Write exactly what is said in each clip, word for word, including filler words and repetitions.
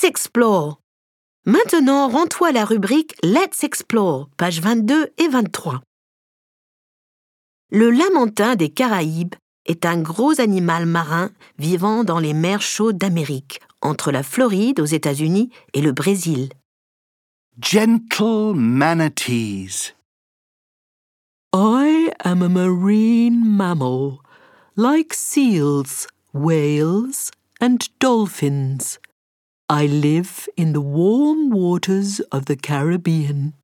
Let's explore. Maintenant, rends-toi à la rubrique Let's explore, pages vingt-deux et vingt-trois. Le lamantin des Caraïbes est un gros animal marin vivant dans les mers chaudes d'Amérique, entre la Floride aux États-Unis et le Brésil. Gentle manatees. I am a marine mammal, like seals, whales, and dolphins. I live in the warm waters of the Caribbean.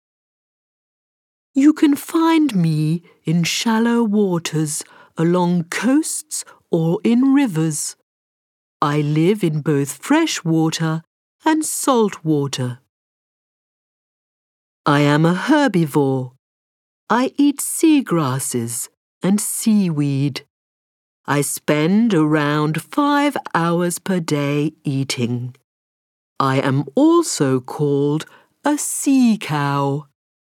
You can find me in shallow waters, along coasts or in rivers. I live in both fresh water and salt water. I am a herbivore. I eat seagrasses and seaweed. I spend around five hours per day eating. I am also called a sea cow.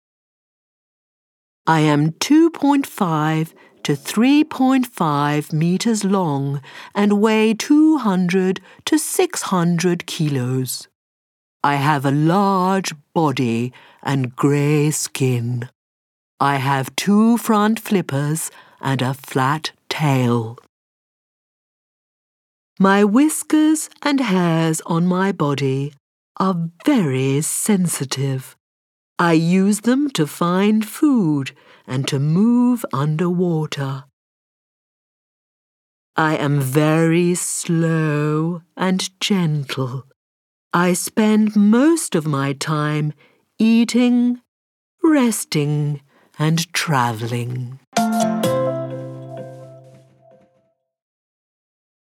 I am two point five to three point five meters long and weigh two hundred to six hundred kilos. I have a large body and grey skin. I have two front flippers and a flat tail. My whiskers and hairs on my body are very sensitive. I use them to find food and to move underwater. I am very slow and gentle. I spend most of my time eating, resting, and traveling.